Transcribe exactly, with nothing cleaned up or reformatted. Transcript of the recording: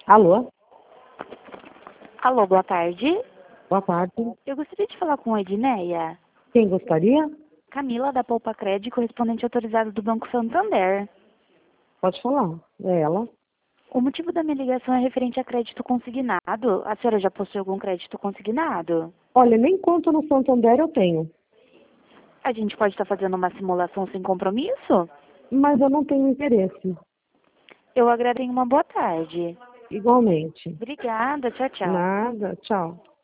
Alô? Alô, boa tarde. Boa tarde. Eu gostaria de falar com a Edneia. Quem gostaria? Camila, da Poupa Crédito, correspondente autorizado do Banco Santander. Pode falar. É ela. O motivo da minha ligação é referente a crédito consignado. A senhora já possui algum crédito consignado? Olha, nem conta no Santander eu tenho. A gente pode estar fazendo uma simulação sem compromisso? Mas eu não tenho interesse. Eu agradeço, uma boa tarde. Igualmente. Obrigada, tchau, tchau. Nada. Tchau.